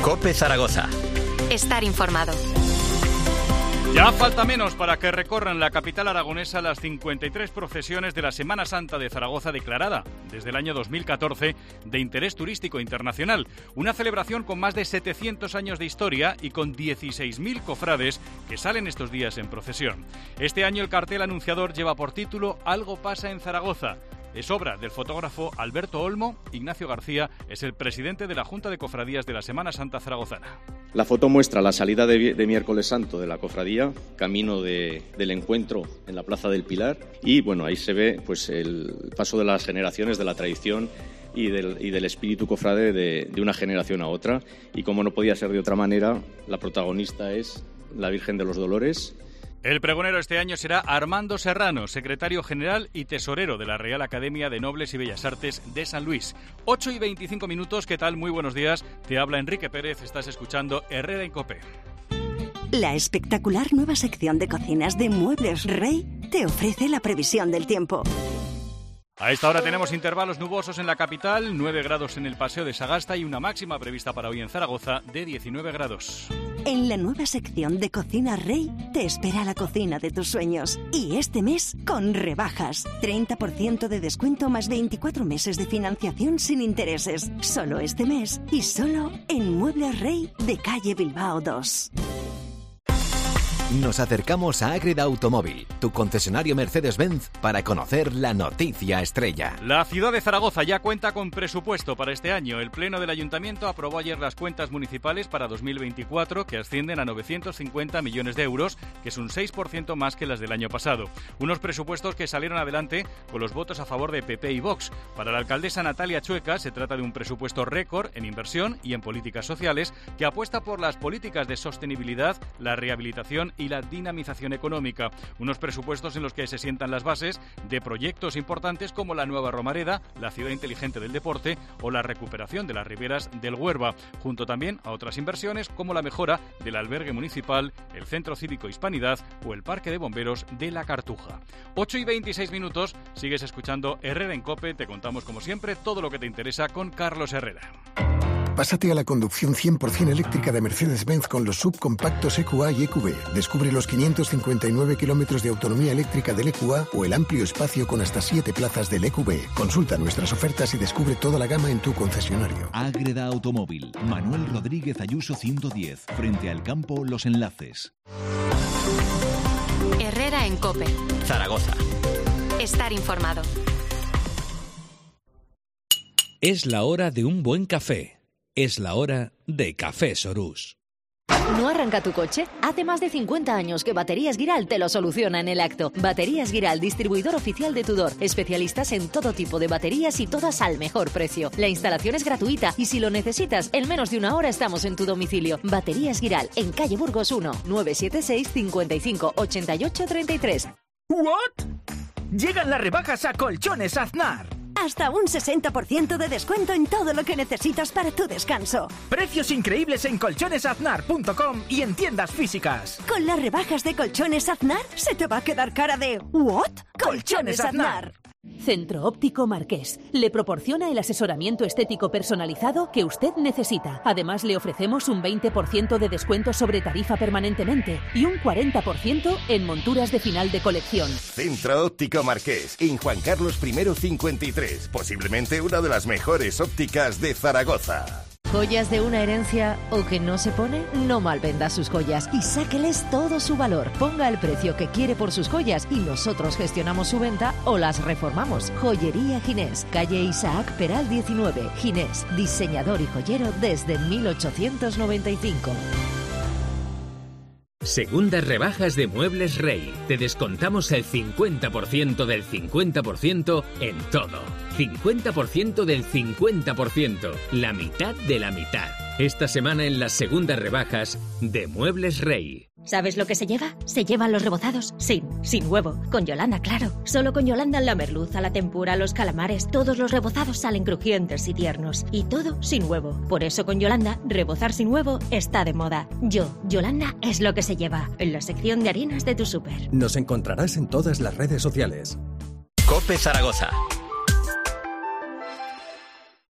COPE Zaragoza. Estar informado. Ya falta menos para que recorran la capital aragonesa las 53 procesiones de la Semana Santa de Zaragoza, declarada desde el año 2014 de interés turístico internacional. Una celebración con más de 700 años de historia y con 16.000 cofrades que salen estos días en procesión. Este año el cartel anunciador lleva por título Algo pasa en Zaragoza. Es obra del fotógrafo Alberto Olmo. Ignacio García es el presidente de la Junta de Cofradías de la Semana Santa zaragozana. La foto muestra la salida de Miércoles Santo de la cofradía, camino del encuentro en la Plaza del Pilar, y bueno, ahí se ve pues el paso de las generaciones, de la tradición y del espíritu cofrade de una generación a otra. Y como no podía ser de otra manera, la protagonista es la Virgen de los Dolores. El pregonero este año será Armando Serrano, secretario general y tesorero de la Real Academia de Nobles y Bellas Artes de San Luis. 8:25, ¿qué tal? Muy buenos días. Te habla Enrique Pérez, estás escuchando Herrera en COPE. La espectacular nueva sección de cocinas de Muebles Rey te ofrece la previsión del tiempo. A esta hora tenemos intervalos nubosos en la capital, 9 grados en el Paseo de Sagasta y una máxima prevista para hoy en Zaragoza de 19 grados. En la nueva sección de Cocina Rey te espera la cocina de tus sueños. Y este mes con rebajas. 30% de descuento más 24 meses de financiación sin intereses. Solo este mes y solo en Muebles Rey de calle Bilbao 2. Nos acercamos a Ágreda Automóvil, tu concesionario Mercedes-Benz, para conocer la noticia estrella. La ciudad de Zaragoza ya cuenta con presupuesto para este año. El Pleno del Ayuntamiento aprobó ayer las cuentas municipales para 2024, que ascienden a 950 millones de euros, que es un 6% más que las del año pasado. Unos presupuestos que salieron adelante con los votos a favor de PP y Vox. Para la alcaldesa Natalia Chueca se trata de un presupuesto récord en inversión y en políticas sociales, que apuesta por las políticas de sostenibilidad, la rehabilitación y la dinamización económica. Unos presupuestos en los que se sientan las bases de proyectos importantes como la nueva Romareda, la ciudad inteligente del deporte o la recuperación de las riberas del Huerva, junto también a otras inversiones como la mejora del albergue municipal, el Centro Cívico Hispanidad o el Parque de Bomberos de La Cartuja. 8:26, sigues escuchando Herrera en COPE. Te contamos como siempre todo lo que te interesa con Carlos Herrera. Pásate a la conducción 100% eléctrica de Mercedes-Benz con los subcompactos EQA y EQB. Descubre los 559 kilómetros de autonomía eléctrica del EQA o el amplio espacio con hasta 7 plazas del EQB. Consulta nuestras ofertas y descubre toda la gama en tu concesionario. Ágreda Automóvil. Manuel Rodríguez Ayuso 110. Frente al campo Los Enlaces. Herrera en COPE. Zaragoza. Estar informado. Es la hora de un buen café. Es la hora de Café Sorús. ¿No arranca tu coche? Hace más de 50 años que Baterías Guiral te lo soluciona en el acto. Baterías Guiral, distribuidor oficial de Tudor. Especialistas en todo tipo de baterías y todas al mejor precio. La instalación es gratuita y si lo necesitas, en menos de una hora estamos en tu domicilio. Baterías Guiral, en calle Burgos 1, 976 55 88 33. ¿What? Llegan las rebajas a Colchones Aznar. Hasta un 60% de descuento en todo lo que necesitas para tu descanso. Precios increíbles en colchonesaznar.com y en tiendas físicas. Con las rebajas de Colchones Aznar, se te va a quedar cara de ¿what? Colchones Aznar. Centro Óptico Marqués. Le proporciona el asesoramiento estético personalizado que usted necesita. Además, le ofrecemos un 20% de descuento sobre tarifa permanentemente y un 40% en monturas de final de colección. Centro Óptico Marqués, en Juan Carlos I 53. Posiblemente una de las mejores ópticas de Zaragoza. ¿Joyas de una herencia o que no se pone? No malvenda sus joyas y sáqueles todo su valor. Ponga el precio que quiere por sus joyas y nosotros gestionamos su venta o las reformamos. Joyería Ginés, calle Isaac Peral 19. Ginés, diseñador y joyero desde 1895. Segundas rebajas de Muebles Rey. Te descontamos el 50% del 50% en todo. 50% del 50%. La mitad de la mitad. Esta semana en las segundas rebajas de Muebles Rey. ¿Sabes lo que se lleva? Se llevan los rebozados sin huevo. Con Yolanda, claro. Solo con Yolanda la merluza, la tempura, los calamares, todos los rebozados salen crujientes y tiernos. Y todo sin huevo. Por eso con Yolanda, rebozar sin huevo está de moda. Yolanda es lo que se lleva. En la sección de harinas de tu súper. Nos encontrarás en todas las redes sociales. COPE Zaragoza.